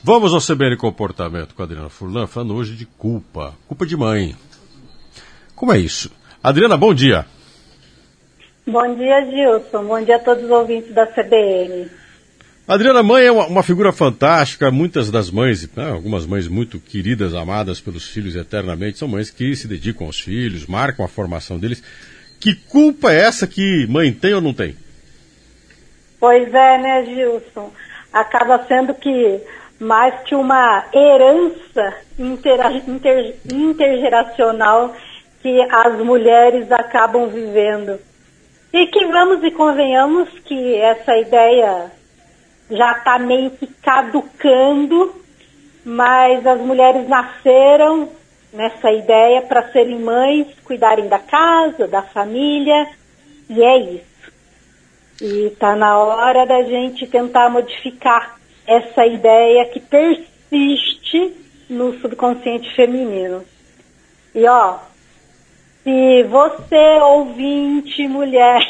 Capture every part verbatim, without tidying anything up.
Vamos ao C B N Comportamento com a Adriana Furlan, falando hoje de culpa. Culpa de mãe. Como é isso? Adriana, bom dia. Bom dia, Gilson. Bom dia a todos os ouvintes da C B N. Adriana, mãe é uma, uma figura fantástica. Muitas das mães, né, algumas mães muito queridas, amadas pelos filhos eternamente, são mães que se dedicam aos filhos, marcam a formação deles. Que culpa é essa que mãe tem ou não tem? Pois é, né, Gilson? Acaba sendo que mais que uma herança intera- inter- intergeracional que as mulheres acabam vivendo. E que vamos e convenhamos que essa ideia já está meio que caducando, mas as mulheres nasceram nessa ideia para serem mães, cuidarem da casa, da família, e é isso. E está na hora da gente tentar modificar essa ideia que persiste no subconsciente feminino. E ó, se você, ouvinte, mulher,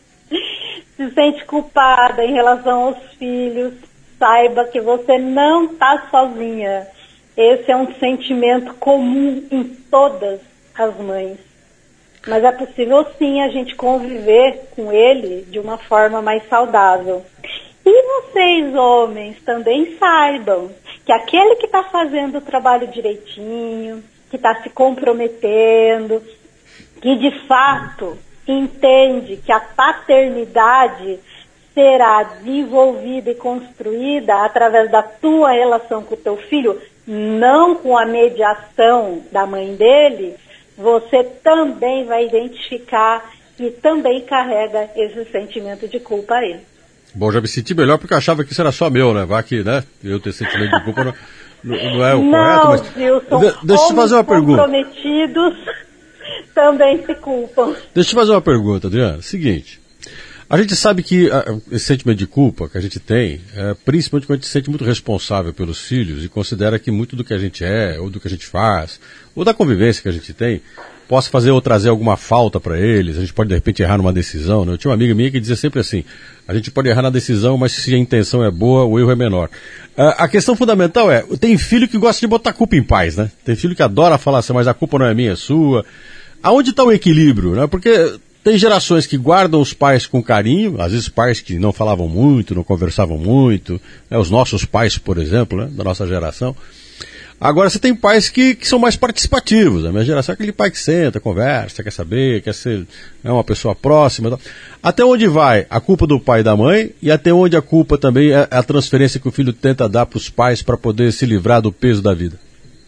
se sente culpada em relação aos filhos, saiba que você não está sozinha. Esse é um sentimento comum em todas as mães. Mas é possível sim a gente conviver com ele de uma forma mais saudável. E vocês, homens, também saibam que aquele que está fazendo o trabalho direitinho, que está se comprometendo, que de fato entende que a paternidade será desenvolvida e construída através da tua relação com o teu filho, não com a mediação da mãe dele, você também vai identificar e também carrega esse sentimento de culpa a ele. Bom, já me senti melhor porque eu achava que isso era só meu, né? Vai que, né? Eu ter sentimento de culpa não, não é o não, correto, mas... Wilson, De, deixa eu te fazer uma pergunta. Comprometidos também se culpam. Deixa eu te fazer uma pergunta, Adriana. Seguinte, a gente sabe que a, esse sentimento de culpa que a gente tem, é, principalmente quando a gente se sente muito responsável pelos filhos e considera que muito do que a gente é, ou do que a gente faz, ou da convivência que a gente tem, possa fazer ou trazer alguma falta para eles, a gente pode de repente errar numa decisão, né? Eu tinha uma amiga minha que dizia sempre assim, a gente pode errar na decisão, mas se a intenção é boa, o erro é menor. Uh, a questão fundamental é, tem filho que gosta de botar a culpa em paz, né? Tem filho que adora falar assim, mas a culpa não é minha, é sua. Aonde está o equilíbrio, né? Porque tem gerações que guardam os pais com carinho, às vezes pais que não falavam muito, não conversavam muito, né? Os nossos pais, por exemplo, né? Da nossa geração. Agora você tem pais que, que são mais participativos. A minha geração é aquele pai que senta, conversa, quer saber, quer ser é uma pessoa próxima. Até onde vai a culpa do pai e da mãe e até onde a culpa também é a transferência que o filho tenta dar para os pais para poder se livrar do peso da vida?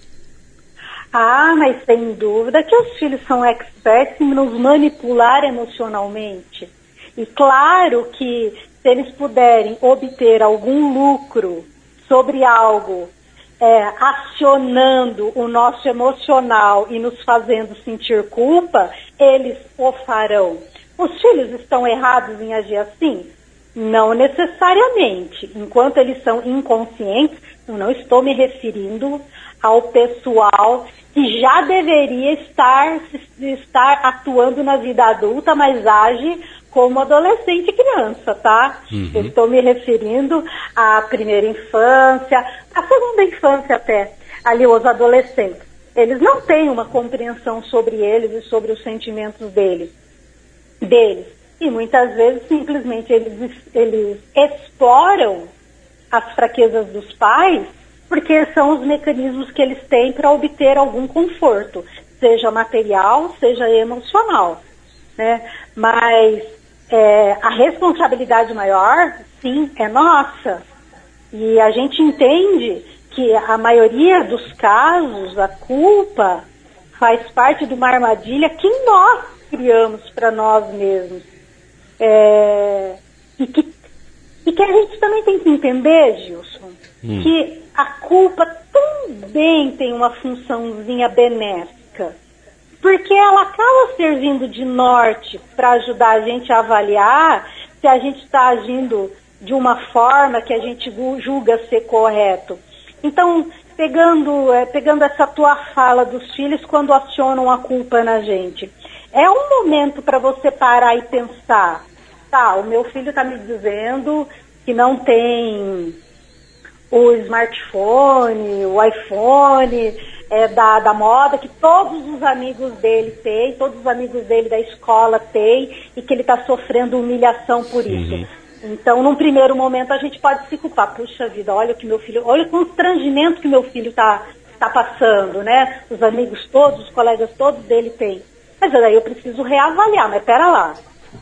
Ah, mas sem dúvida que os filhos são experts em nos manipular emocionalmente. E claro que se eles puderem obter algum lucro sobre algo, É, acionando o nosso emocional e nos fazendo sentir culpa, eles o farão. Os filhos estão errados em agir assim? Não necessariamente. Enquanto eles são inconscientes, eu não estou me referindo ao pessoal que já deveria estar, estar atuando na vida adulta, mas age como adolescente e criança, tá? Uhum. Eu estou me referindo à primeira infância, à segunda infância até, ali os adolescentes. Eles não têm uma compreensão sobre eles e sobre os sentimentos deles. deles. E muitas vezes, simplesmente, eles, eles exploram as fraquezas dos pais, porque são os mecanismos que eles têm para obter algum conforto, seja material, seja emocional, né? Mas é, a responsabilidade maior, sim, é nossa. E a gente entende que a maioria dos casos, a culpa faz parte de uma armadilha que nós criamos para nós mesmos. É, e, que, e que a gente também tem que entender, Gilson, hum. que a culpa também tem uma funçãozinha benéfica. Porque ela acaba servindo de norte para ajudar a gente a avaliar se a gente está agindo de uma forma que a gente julga ser correto. Então, pegando, é, pegando essa tua fala dos filhos quando acionam a culpa na gente, é um momento para você parar e pensar, tá, o meu filho está me dizendo que não tem o smartphone, o iPhone, é, da, da moda, que todos os amigos dele têm, todos os amigos dele da escola têm, e que ele está sofrendo humilhação por isso. Uhum. Então, num primeiro momento, a gente pode se culpar. Puxa vida, olha o que meu filho, olha o constrangimento que meu filho está tá passando, né? Os amigos todos, os colegas todos dele têm. Mas aí eu preciso reavaliar, mas pera lá.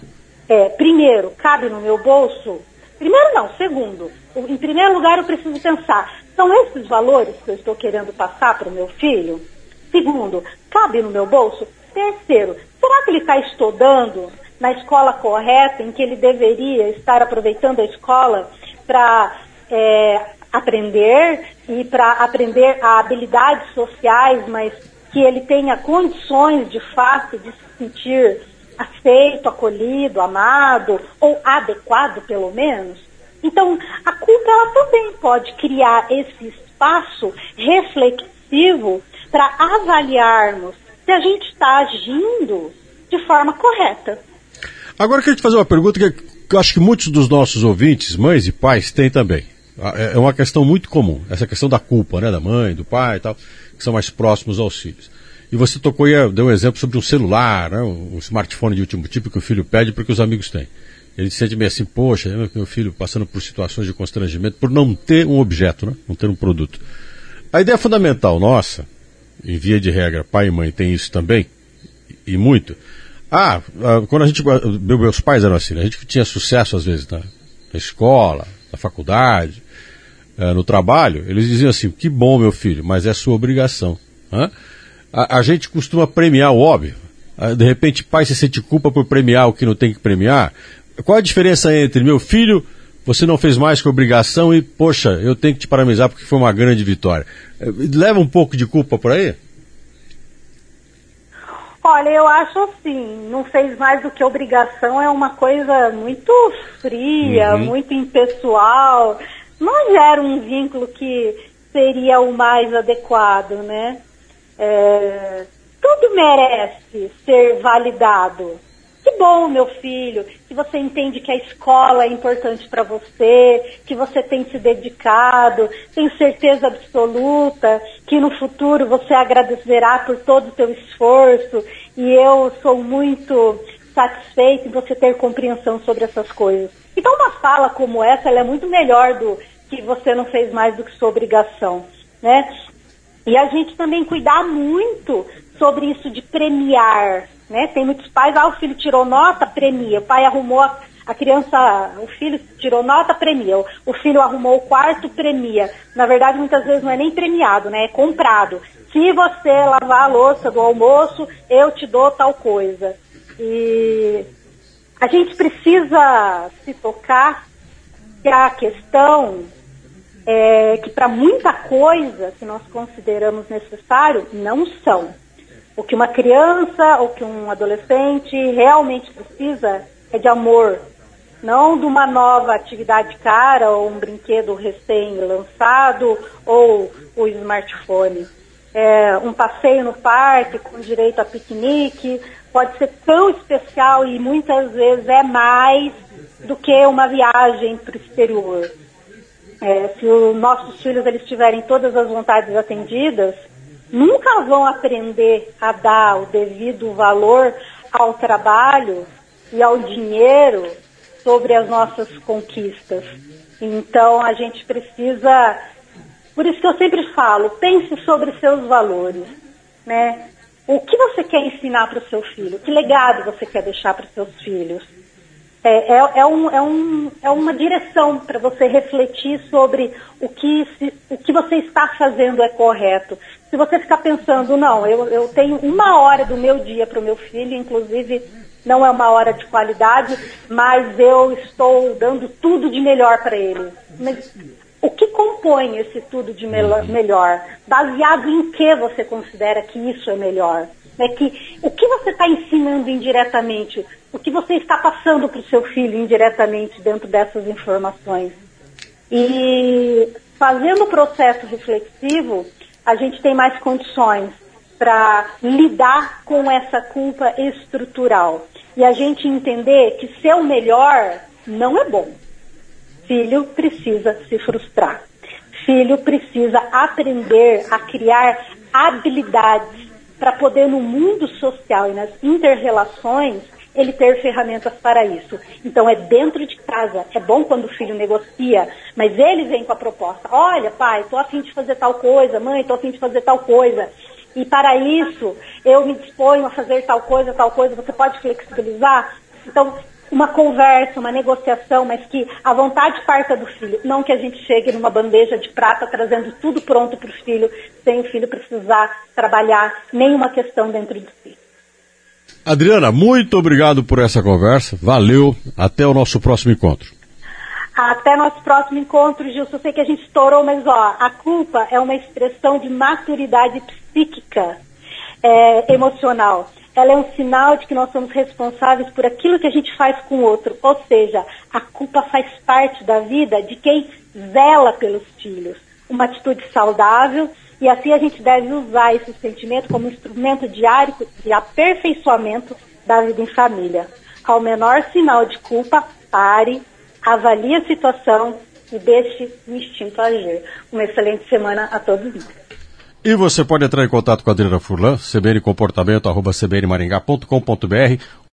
É, primeiro, cabe no meu bolso? Primeiro não, segundo. Em primeiro lugar, eu preciso pensar, são esses valores que eu estou querendo passar para o meu filho? Segundo, cabe no meu bolso? Terceiro, será que ele está estudando na escola correta, em que ele deveria estar aproveitando a escola para é, aprender e para aprender habilidades sociais, mas que ele tenha condições de fato de se sentir aceito, acolhido, amado ou adequado pelo menos? Então, a culpa ela também pode criar esse espaço reflexivo para avaliarmos se a gente está agindo de forma correta. Agora eu queria te fazer uma pergunta que eu acho que muitos dos nossos ouvintes, mães e pais, têm também. É uma questão muito comum, essa questão da culpa, né, da mãe, do pai e tal, que são mais próximos aos filhos. E você tocou e deu um exemplo sobre um celular, né, um smartphone de último tipo que o filho pede porque os amigos têm. Ele se sente meio assim, poxa, meu filho passando por situações de constrangimento por não ter um objeto, né, não ter um produto. A ideia fundamental nossa, em via de regra, pai e mãe têm isso também, e muito. Ah, quando a gente, meus pais eram assim, né, a gente tinha sucesso às vezes na, na escola, na faculdade, no trabalho, eles diziam assim, que bom meu filho, mas é sua obrigação. Né? A, a gente costuma premiar o óbvio. De repente, pai se sente culpa por premiar o que não tem que premiar. Qual a diferença entre meu filho, você não fez mais que obrigação e, poxa, eu tenho que te parabenizar porque foi uma grande vitória? Leva um pouco de culpa por aí? Olha, eu acho assim, não fez mais do que obrigação, é uma coisa muito fria, uhum. muito impessoal, não gera um vínculo que seria o mais adequado, né? É, tudo merece ser validado. Que bom, meu filho, que você entende que a escola é importante para você, que você tem se dedicado, tenho certeza absoluta que no futuro você agradecerá por todo o seu esforço e eu sou muito satisfeita em você ter compreensão sobre essas coisas. Então uma fala como essa, ela é muito melhor do que você não fez mais do que sua obrigação, né? E a gente também cuidar muito sobre isso de premiar, né? Tem muitos pais, ah, o filho tirou nota, premia. O pai arrumou a, a criança, o filho tirou nota, premia. O, o filho arrumou o quarto, premia. Na verdade, muitas vezes não é nem premiado, né? É comprado. Se você lavar a louça do almoço, eu te dou tal coisa. E a gente precisa se tocar que a questão é que para muita coisa que nós consideramos necessário, não são. O que uma criança ou que um adolescente realmente precisa é de amor, não de uma nova atividade cara ou um brinquedo recém-lançado ou o smartphone. É, um passeio no parque com direito a piquenique pode ser tão especial e muitas vezes é mais do que uma viagem para o exterior. É, se os nossos filhos eles tiverem todas as vontades atendidas, nunca vão aprender a dar o devido valor ao trabalho e ao dinheiro sobre as nossas conquistas. Então, a gente precisa, por isso que eu sempre falo, pense sobre seus valores, né? O que você quer ensinar para o seu filho? Que legado você quer deixar para os seus filhos? É, é, é, um, é, um, é uma direção para você refletir sobre o que, se, o que você está fazendo é correto. Se você ficar pensando, não, eu, eu tenho uma hora do meu dia para o meu filho, inclusive não é uma hora de qualidade, mas eu estou dando tudo de melhor para ele. Mas o que compõe esse tudo de melhor, melhor? Baseado em que você considera que isso é melhor? É que, o que você está ensinando indiretamente? O que você está passando para o seu filho indiretamente dentro dessas informações? E fazendo o processo reflexivo, a gente tem mais condições para lidar com essa culpa estrutural. E a gente entender que ser o melhor não é bom. Filho precisa se frustrar. filho precisa aprender a criar habilidades para poder, no mundo social e nas inter-relações, ele ter ferramentas para isso. Então é dentro de casa. É bom quando o filho negocia, mas ele vem com a proposta. Olha, pai, estou a fim de fazer tal coisa. Mãe, estou a fim de fazer tal coisa. E para isso, eu me disponho a fazer tal coisa, tal coisa. Você pode flexibilizar? Então, uma conversa, uma negociação, mas que a vontade parta do filho. Não que a gente chegue numa bandeja de prata trazendo tudo pronto para o filho, sem o filho precisar trabalhar nenhuma questão dentro do filho. Adriana, muito obrigado por essa conversa. Valeu. Até o nosso próximo encontro. Até nosso próximo encontro, Gilson. Eu sei que a gente estourou, mas ó, a culpa é uma expressão de maturidade psíquica, é, emocional. Ela é um sinal de que nós somos responsáveis por aquilo que a gente faz com o outro. Ou seja, a culpa faz parte da vida de quem zela pelos filhos. Uma atitude saudável, e assim a gente deve usar esse sentimento como instrumento diário de aperfeiçoamento da vida em família. Ao menor sinal de culpa, pare, avalie a situação e deixe o instinto agir. Uma excelente semana a todos nós. E você pode entrar em contato com a Adriana Furlan, cbncomportamento arroba cbnmaringá ponto com ponto br.